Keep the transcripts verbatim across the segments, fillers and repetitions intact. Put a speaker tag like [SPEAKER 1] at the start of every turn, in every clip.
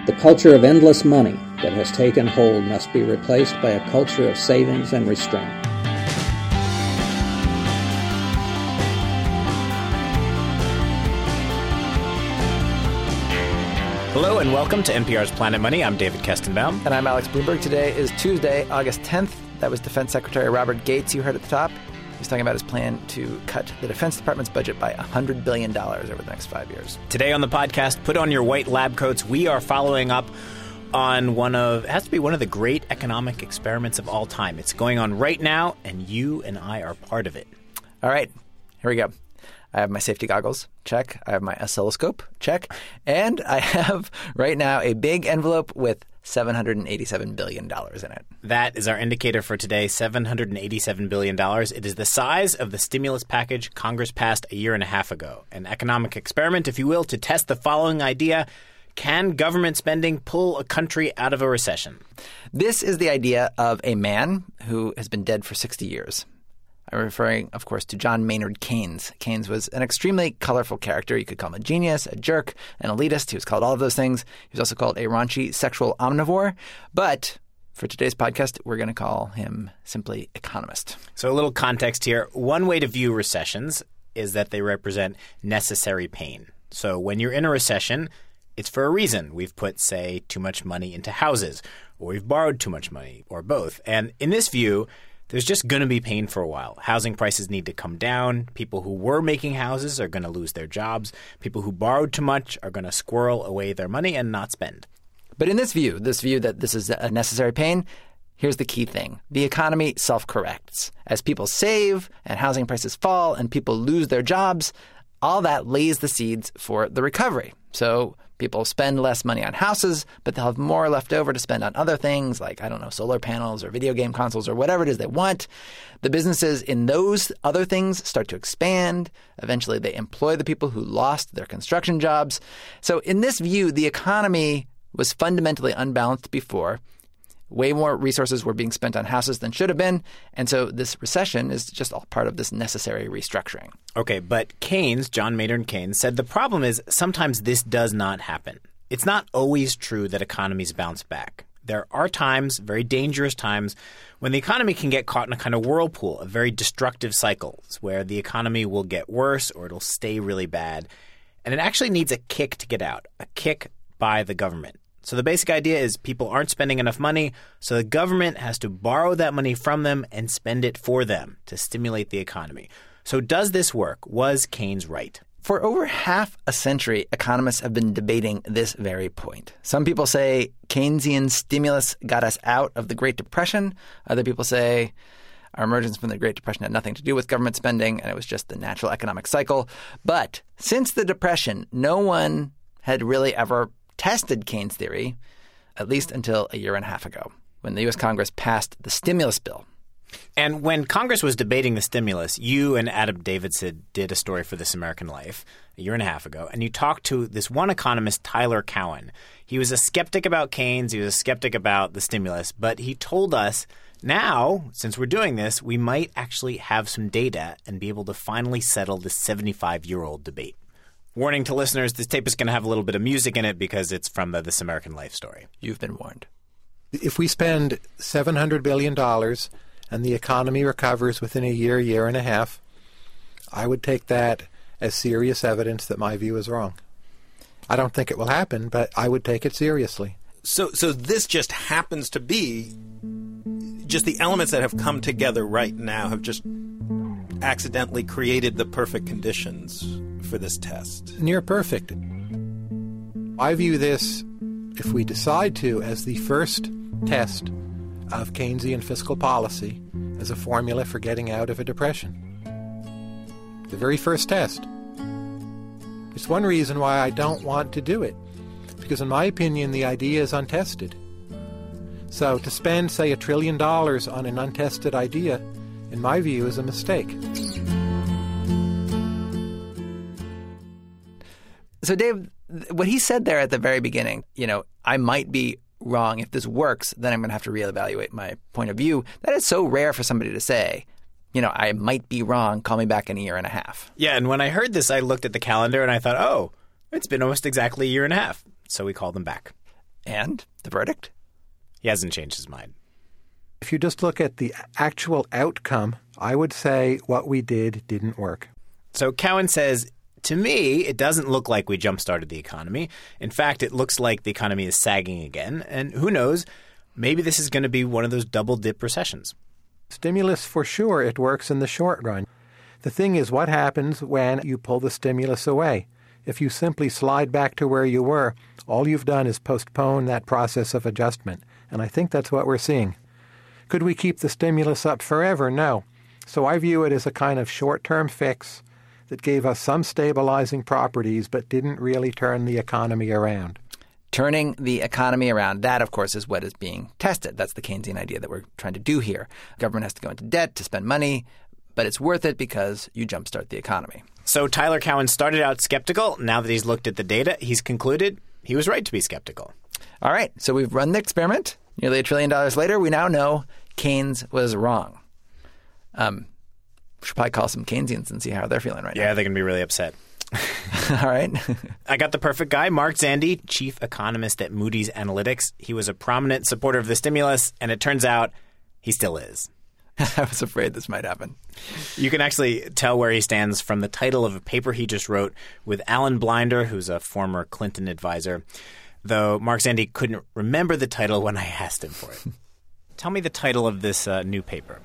[SPEAKER 1] The culture of endless money that has taken hold must be replaced by a culture of savings and restraint.
[SPEAKER 2] Hello and welcome to N P R's Planet Money. I'm David Kestenbaum.
[SPEAKER 3] And I'm Alex Bloomberg. Today is Tuesday, August tenth. That was Defense Secretary Robert Gates you heard at the top. He's talking about his plan to cut the Defense Department's budget by one hundred billion dollars over the next five years.
[SPEAKER 2] Today on the podcast, put on your white lab coats. We are following up on one of, it has to be one of the great economic experiments of all time. It's going on right now, and you and I are part of it.
[SPEAKER 3] All right, here we go. I have my safety goggles, check. I have my oscilloscope, check. And I have right now a big envelope with seven hundred eighty-seven billion dollars in it.
[SPEAKER 2] That is our indicator for today, seven hundred eighty-seven billion dollars. It is the size of the stimulus package Congress passed a year and a half ago. An economic experiment, if you will, to test the following idea. Can government spending pull a country out of a recession?
[SPEAKER 3] This is the idea of a man who has been dead for sixty years. I'm referring, of course, to John Maynard Keynes. Keynes was an extremely colorful character. You could call him a genius, a jerk, an elitist. He was called all of those things. He was also called a raunchy sexual omnivore. But for today's podcast, we're going to call him simply economist.
[SPEAKER 2] So a little context here. One way to view recessions is that they represent necessary pain. So when you're in a recession, it's for a reason. We've put, say, too much money into houses, or we've borrowed too much money, or both. And in this view, there's just going to be pain for a while. Housing prices need to come down. People who were making houses are going to lose their jobs. People who borrowed too much are going to squirrel away their money and not spend.
[SPEAKER 3] But in this view, this view that this is a necessary pain, here's the key thing. The economy self-corrects. As people save and housing prices fall and people lose their jobs, all that lays the seeds for the recovery. So people spend less money on houses, but they'll have more left over to spend on other things like, I don't know, solar panels or video game consoles or whatever it is they want. The businesses in those other things start to expand. Eventually, they employ the people who lost their construction jobs. So in this view, the economy was fundamentally unbalanced before. Way more resources were being spent on houses than should have been. And so this recession is just all part of this necessary restructuring.
[SPEAKER 2] Okay, but Keynes, John Maynard Keynes, said the problem is sometimes this does not happen. It's not always true that economies bounce back. There are times, very dangerous times, when the economy can get caught in a kind of whirlpool of very destructive cycles where the economy will get worse or it'll stay really bad. And it actually needs a kick to get out, a kick by the government. So the basic idea is people aren't spending enough money, so the government has to borrow that money from them and spend it for them to stimulate the economy. So does this work? Was Keynes right?
[SPEAKER 3] For over half a century, economists have been debating this very point. Some people say Keynesian stimulus got us out of the Great Depression. Other people say our emergence from the Great Depression had nothing to do with government spending, and it was just the natural economic cycle. But since the Depression, no one had really ever tested Keynes' theory, at least until a year and a half ago, when the U S Congress passed the stimulus bill.
[SPEAKER 2] And when Congress was debating the stimulus, you and Adam Davidson did a story for This American Life a year and a half ago, and you talked to this one economist, Tyler Cowen. He was a skeptic about Keynes. He was a skeptic about the stimulus, but he told us now, since we're doing this, we might actually have some data and be able to finally settle this seventy-five-year-old debate. Warning to listeners, this tape is going to have a little bit of music in it because it's from the This American Life story.
[SPEAKER 3] You've been warned.
[SPEAKER 4] If we spend seven hundred billion dollars and the economy recovers within a year, year and a half, I would take that as serious evidence that my view is wrong. I don't think it will happen, but I would take it seriously.
[SPEAKER 5] So, so this just happens to be just the elements that have come together right now have just accidentally created the perfect conditions for this test.
[SPEAKER 4] Near perfect. I view this, if we decide to, as the first test of Keynesian fiscal policy as a formula for getting out of a depression. The very first test. It's one reason why I don't want to do it, because in my opinion the idea is untested. So to spend, say, a trillion dollars on an untested idea, in my view, is a mistake.
[SPEAKER 3] So, Dave, what he said there at the very beginning, you know, I might be wrong. If this works, then I'm going to have to reevaluate my point of view. That is so rare for somebody to say. You know, I might be wrong. Call me back in a year and a half.
[SPEAKER 2] Yeah, and when I heard this, I looked at the calendar and I thought, oh, it's been almost exactly a year and a half. So we called them back.
[SPEAKER 3] And the verdict?
[SPEAKER 2] He hasn't changed his mind.
[SPEAKER 4] If you just look at the actual outcome, I would say what we did didn't work.
[SPEAKER 2] So Cowen says, to me, it doesn't look like we jump-started the economy. In fact, it looks like the economy is sagging again. And who knows, maybe this is going to be one of those double-dip recessions.
[SPEAKER 4] Stimulus, for sure, it works in the short run. The thing is, what happens when you pull the stimulus away? If you simply slide back to where you were, all you've done is postpone that process of adjustment. And I think that's what we're seeing. Could we keep the stimulus up forever? No. So I view it as a kind of short-term fix that gave us some stabilizing properties but didn't really turn the economy around.
[SPEAKER 3] Turning the economy around, that, of course, is what is being tested. That's the Keynesian idea that we're trying to do here. Government has to go into debt to spend money, but it's worth it because you jumpstart the economy.
[SPEAKER 2] So Tyler Cowen started out skeptical. Now that he's looked at the data, he's concluded he was right to be skeptical.
[SPEAKER 3] All right, so we've run the experiment. Nearly a trillion dollars later, we now know Keynes was wrong. Um, we should probably call some Keynesians and see how they're feeling right
[SPEAKER 2] yeah,
[SPEAKER 3] now.
[SPEAKER 2] Yeah, they're going to be really upset.
[SPEAKER 3] All right.
[SPEAKER 2] I got the perfect guy, Mark Zandi, chief economist at Moody's Analytics. He was a prominent supporter of the stimulus, and it turns out he still is.
[SPEAKER 3] I was afraid this might happen.
[SPEAKER 2] You can actually tell where he stands from the title of a paper he just wrote with Alan Blinder, who's a former Clinton advisor, though Mark Zandi couldn't remember the title when I asked him for it. Tell me the title of this uh, new paper.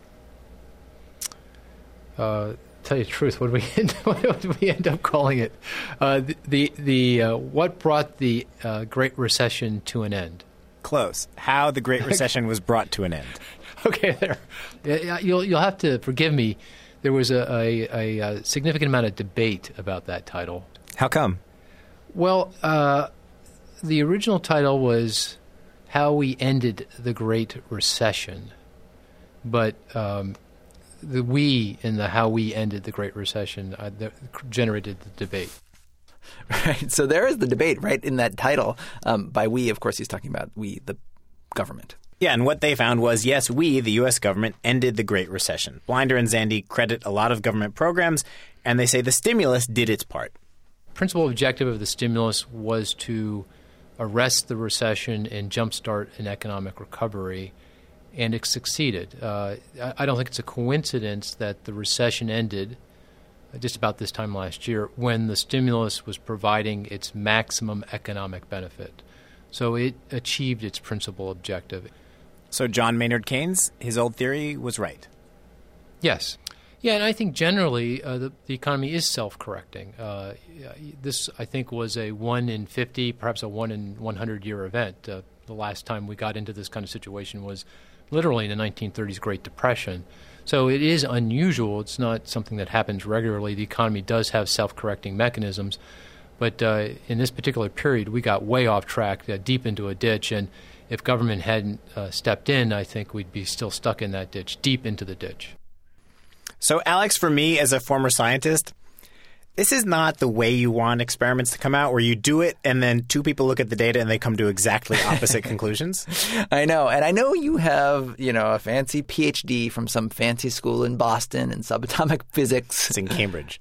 [SPEAKER 6] Uh, tell you the truth, what did we end, what did we end up calling it? Uh, the the, the uh, what brought the uh, Great Recession to an end?
[SPEAKER 2] Close. How the Great Recession was brought to an end.
[SPEAKER 6] Okay, there. Yeah, you'll you'll have to forgive me. There was a, a, a significant amount of debate about that title.
[SPEAKER 2] How come?
[SPEAKER 6] Well, uh, the original title was "How We Ended the Great Recession," but um, the "we" in the "How We Ended the Great Recession" uh, the, generated the debate.
[SPEAKER 3] Right. So there is the debate right in that title. Um, by "we," of course, he's talking about we, the government.
[SPEAKER 2] Yeah, and what they found was, yes, we, the U S government, ended the Great Recession. Blinder and Zandi credit a lot of government programs, and they say the stimulus did its part.
[SPEAKER 6] Principal objective of the stimulus was to arrest the recession and jumpstart an economic recovery, and it succeeded. Uh, I don't think it's a coincidence that the recession ended just about this time last year when the stimulus was providing its maximum economic benefit. So it achieved its principal objective.
[SPEAKER 2] So John Maynard Keynes, his old theory was right.
[SPEAKER 6] Yes. Yeah, and I think generally uh, the, the economy is self-correcting. Uh, this, I think, was a one in fifty, perhaps a one in one hundred year event. Uh, the last time we got into this kind of situation was literally in the nineteen thirties Great Depression. So it is unusual. It's not something that happens regularly. The economy does have self-correcting mechanisms. But uh, in this particular period, we got way off track, uh, deep into a ditch. And if government hadn't uh, stepped in, I think we'd be still stuck in that ditch, deep into the ditch.
[SPEAKER 2] So, Alex, for me as a former scientist, this is not the way you want experiments to come out, where you do it and then two people look at the data and they come to exactly opposite conclusions.
[SPEAKER 3] I know. And I know you have, you know, a fancy P H D from some fancy school in Boston in subatomic physics.
[SPEAKER 2] It's in Cambridge.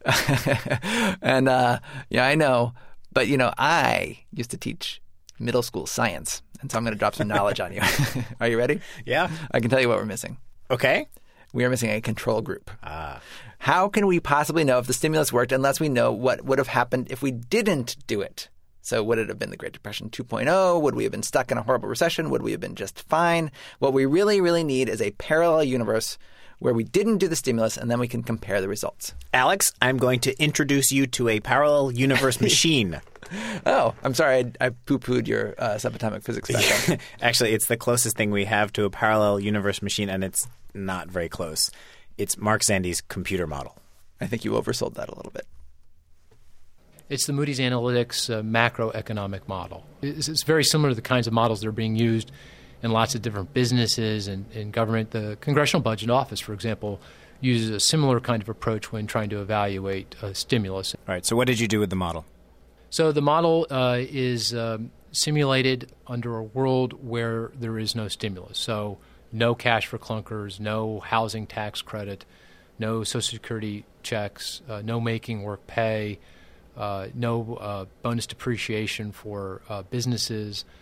[SPEAKER 3] and, uh, yeah, I know. But, you know, I used to teach middle school science. And so I'm going to drop some knowledge on you. Are you ready?
[SPEAKER 2] Yeah.
[SPEAKER 3] I can tell you what we're missing.
[SPEAKER 2] Okay.
[SPEAKER 3] We are missing a control group.
[SPEAKER 2] Ah.
[SPEAKER 3] How can we possibly know if the stimulus worked unless we know what would have happened if we didn't do it? So would it have been the Great Depression two point oh? Would we have been stuck in a horrible recession? Would we have been just fine? What we really, really need is a parallel universe where we didn't do the stimulus, and then we can compare the results.
[SPEAKER 2] Alex, I'm going to introduce you to a parallel universe machine.
[SPEAKER 3] Oh, I'm sorry. I, I poo-pooed your uh, subatomic physics background.
[SPEAKER 2] Actually, it's the closest thing we have to a parallel universe machine, and it's not very close. It's Mark Zandi's computer model.
[SPEAKER 3] I think you oversold that a little bit.
[SPEAKER 6] It's the Moody's Analytics uh, macroeconomic model. It's, it's very similar to the kinds of models that are being used in lots of different businesses and in government. The Congressional Budget Office, for example, uses a similar kind of approach when trying to evaluate a stimulus.
[SPEAKER 2] All right, so what did you do with the model?
[SPEAKER 6] So the model uh, is um, simulated under a world where there is no stimulus. So no cash for clunkers, no housing tax credit, no Social Security checks, uh, no making work pay, uh, no uh, bonus depreciation for uh, businesses,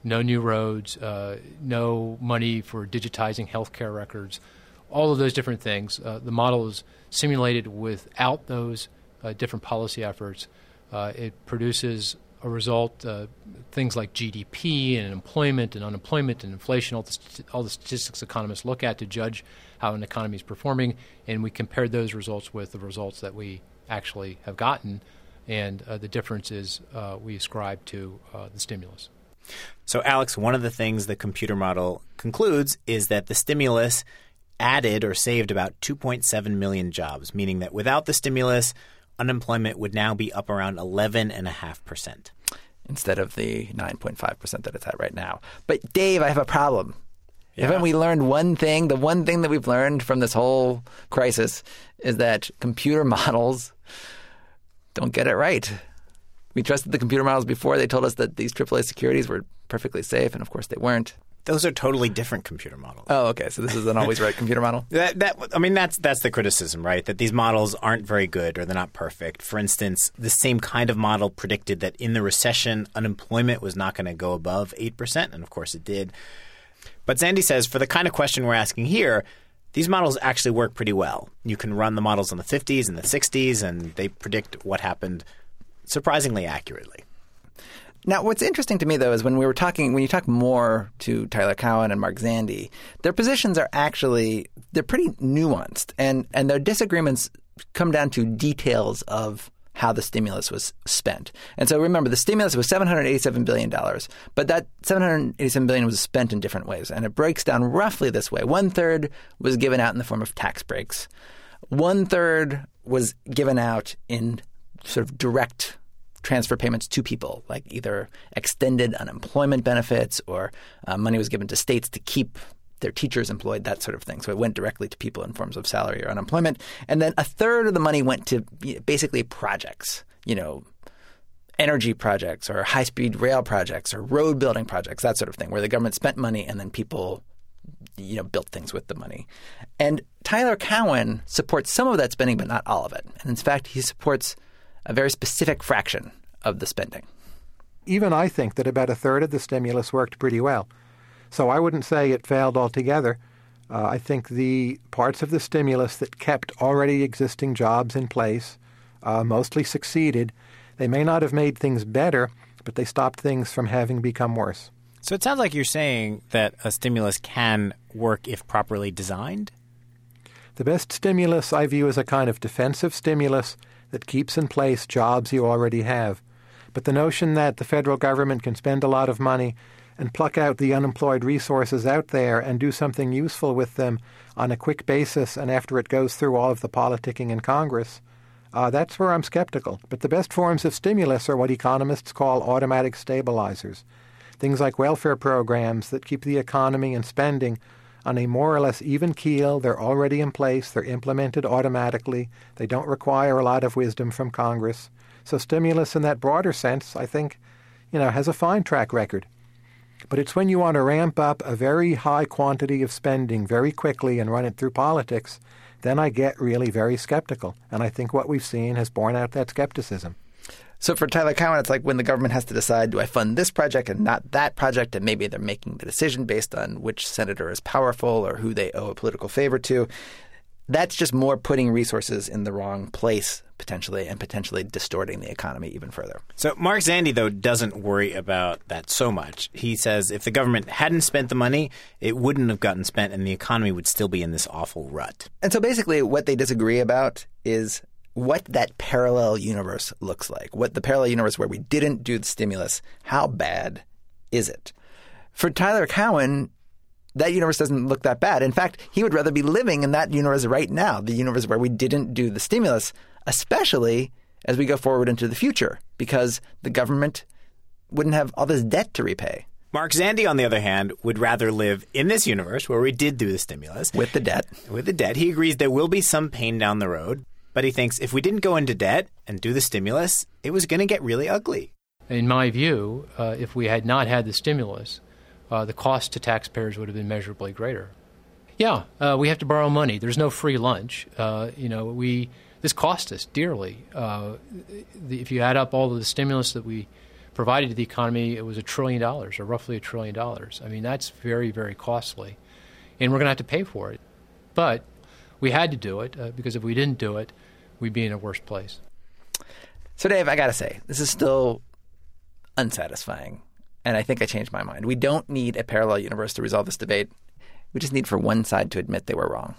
[SPEAKER 6] no new roads, uh, no money for digitizing healthcare records, all of those different things. Uh, the model is simulated without those uh, different policy efforts. Uh, it produces a result, uh, things like G D P and employment and unemployment and inflation, all the, st- all the statistics economists look at to judge how an economy is performing, and we compared those results with the results that we actually have gotten, and uh, the difference is uh, we ascribe to uh, the stimulus.
[SPEAKER 2] So, Alex, one of the things the computer model concludes is that the stimulus added or saved about two point seven million jobs, meaning that without the stimulus, unemployment would now be up around eleven point five percent.
[SPEAKER 3] Instead of the nine point five percent that it's at right now. But, Dave, I have a problem.
[SPEAKER 2] Yeah.
[SPEAKER 3] Haven't we learned one thing? The one thing that we've learned from this whole crisis is that computer models don't get it right. We trusted the computer models before. They told us that these triple A securities were perfectly safe, and of course they weren't.
[SPEAKER 2] Those are totally different computer models.
[SPEAKER 3] Oh, okay. So this is an always right computer model?
[SPEAKER 2] That, that, I mean, that's that's the criticism, right? That these models aren't very good or they're not perfect. For instance, the same kind of model predicted that in the recession, unemployment was not going to go above eight percent, and of course it did. But Zandy says for the kind of question we're asking here, these models actually work pretty well. You can run the models in the fifties and the sixties, and they predict what happened surprisingly accurately.
[SPEAKER 3] Now, what's interesting to me, though, is when we were talking, when you talk more to Tyler Cowen and Mark Zandy, their positions are actually, they're pretty nuanced, and, and their disagreements come down to details of how the stimulus was spent. And so remember, the stimulus was seven hundred eighty-seven billion dollars, but that seven hundred eighty-seven billion dollars was spent in different ways, and it breaks down roughly this way. One third was given out in the form of tax breaks. One third was given out in sort of direct transfer payments to people, like either extended unemployment benefits or uh, money was given to states to keep their teachers employed, that sort of thing. So it went directly to people in forms of salary or unemployment. And then a third of the money went to basically projects, you know, energy projects or high-speed rail projects or road building projects, that sort of thing, where the government spent money and then people, you know, built things with the money. And Tyler Cowen supports some of that spending, but not all of it. And in fact, he supports a very specific fraction of the spending.
[SPEAKER 4] Even I think that about a third of the stimulus worked pretty well. So I wouldn't say it failed altogether. Uh, I think the parts of the stimulus that kept already existing jobs in place uh, mostly succeeded. They may not have made things better, but they stopped things from having become worse.
[SPEAKER 2] So it sounds like you're saying that a stimulus can work if properly designed?
[SPEAKER 4] The best stimulus I view as a kind of defensive stimulus that keeps in place jobs you already have. But the notion that the federal government can spend a lot of money and pluck out the unemployed resources out there and do something useful with them on a quick basis and after it goes through all of the politicking in Congress, uh, that's where I'm skeptical. But the best forms of stimulus are what economists call automatic stabilizers. Things like welfare programs that keep the economy and spending on a more or less even keel. They're already in place. They're implemented automatically. They don't require a lot of wisdom from Congress. So stimulus in that broader sense, I think, you know, has a fine track record. But it's when you want to ramp up a very high quantity of spending very quickly and run it through politics, then I get really very skeptical. And I think what we've seen has borne out that skepticism.
[SPEAKER 3] So for Tyler Cowen, it's like when the government has to decide, do I fund this project and not that project? And maybe they're making the decision based on which senator is powerful or who they owe a political favor to. That's just more putting resources in the wrong place, potentially, and potentially distorting the economy even further.
[SPEAKER 2] So Mark Zandy, though, doesn't worry about that so much. He says if the government hadn't spent the money, it wouldn't have gotten spent and the economy would still be in this awful rut.
[SPEAKER 3] And so basically what they disagree about is what that parallel universe looks like. What the parallel universe where we didn't do the stimulus, how bad is it? For Tyler Cowen, that universe doesn't look that bad. In fact, he would rather be living in that universe right now, the universe where we didn't do the stimulus, especially as we go forward into the future, because the government wouldn't have all this debt to repay.
[SPEAKER 2] Mark Zandy, on the other hand, would rather live in this universe where we did do the stimulus.
[SPEAKER 3] With the debt.
[SPEAKER 2] With the debt. He agrees there will be some pain down the road, but he thinks if we didn't go into debt and do the stimulus, it was going to get really ugly.
[SPEAKER 6] In my view, uh, if we had not had the stimulus, uh, the cost to taxpayers would have been measurably greater. Yeah, uh, we have to borrow money. There's no free lunch. Uh, you know, we this cost us dearly. Uh, the, if you add up all of the stimulus that we provided to the economy, it was a trillion dollars, or roughly a trillion dollars. I mean, that's very, very costly, and we're going to have to pay for it. But we had to do it, uh, because if we didn't do it, we'd be in a worse place.
[SPEAKER 3] So, Dave, I got to say, this is still unsatisfying, and I think I changed my mind. We don't need a parallel universe to resolve this debate. We just need for one side to admit they were wrong.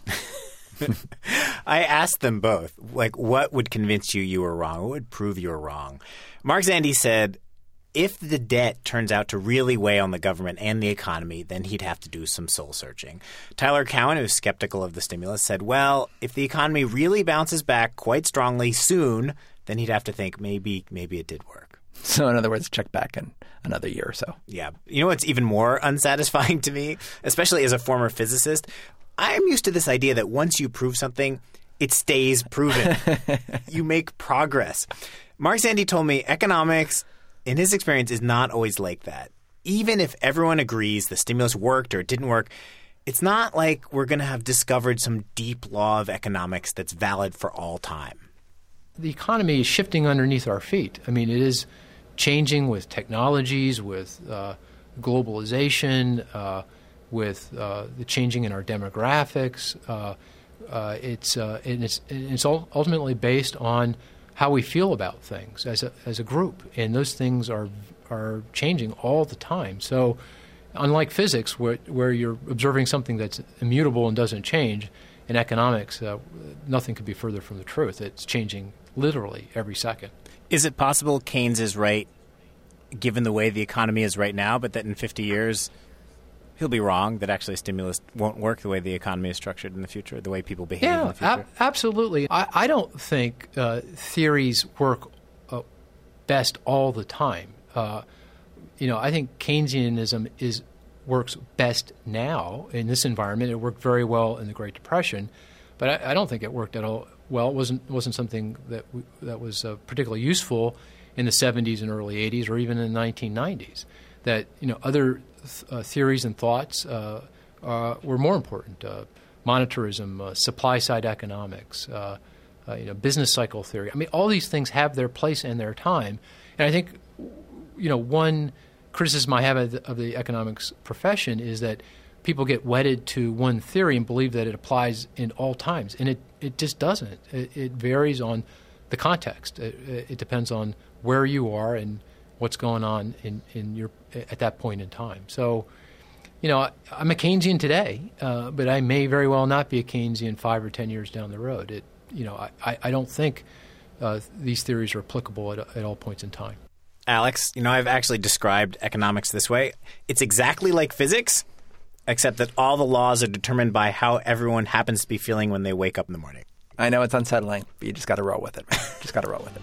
[SPEAKER 2] I asked them both, like, what would convince you you were wrong? What would prove you were wrong? Mark Zandi said if the debt turns out to really weigh on the government and the economy, then he'd have to do some soul searching. Tyler Cowen, who's skeptical of the stimulus, said, well, if the economy really bounces back quite strongly soon, then he'd have to think maybe maybe it did work.
[SPEAKER 3] So, in other words, check back in another year or so.
[SPEAKER 2] Yeah. You know what's even more unsatisfying to me, especially as a former physicist? I'm used to this idea that once you prove something, it stays proven. You make progress. Mark Zandi told me economics, in his experience, is not always like that. Even if everyone agrees the stimulus worked or it didn't work, it's not like we're going to have discovered some deep law of economics that's valid for all time.
[SPEAKER 6] The economy is shifting underneath our feet. I mean, it is changing with technologies, with uh, globalization, uh, with uh, the changing in our demographics. Uh, uh, it's uh, and it's it's ultimately based on how we feel about things as a as a group, and those things are are changing all the time. So, unlike physics, where where you're observing something that's immutable and doesn't change, in economics, uh, nothing could be further from the truth. It's changing literally every second.
[SPEAKER 2] Is it possible Keynes is right, given the way the economy is right now, but that in fifty years he'll be wrong, that actually stimulus won't work the way the economy is structured in the future, the way people behave
[SPEAKER 6] yeah,
[SPEAKER 2] in the future?
[SPEAKER 6] Ab- absolutely. I, I don't think uh, theories work uh, best all the time. Uh, you know, I think Keynesianism is works best now in this environment. It worked very well in the Great Depression, but I, I don't think it worked at all well. It wasn't wasn't something that w- that was uh, particularly useful in the seventies and early eighties, or even in the nineteen nineties. That you know other th- uh, theories and thoughts uh, uh, were more important. Uh, monetarism, uh, supply side economics, uh, uh, you know, business cycle theory. I mean, all these things have their place and their time. And I think you know one criticism I have of the, of the economics profession is that people get wedded to one theory and believe that it applies in all times, and it, it just doesn't. It, it varies on the context. It, it depends on where you are and what's going on in, in your at that point in time. So, you know, I, I'm a Keynesian today, uh, but I may very well not be a Keynesian five or ten years down the road. It, you know, I, I don't think uh, these theories are applicable at, at all points in time.
[SPEAKER 2] Alex, you know, I've actually described economics this way. It's exactly like physics, except that all the laws are determined by how everyone happens to be feeling when they wake up in the morning.
[SPEAKER 3] I know it's unsettling, but you just got to roll with it, man. Just got to roll with it.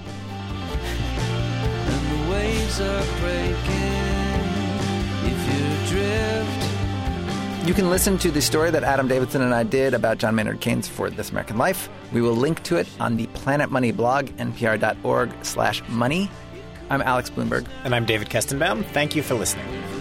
[SPEAKER 7] And the waves are breaking if you drift.
[SPEAKER 3] You can listen to the story that Adam Davidson and I did about John Maynard Keynes for This American Life. We will link to it on the Planet Money blog, npr.org slash money. I'm Alex Bloomberg.
[SPEAKER 2] And I'm David Kestenbaum. Thank you for listening.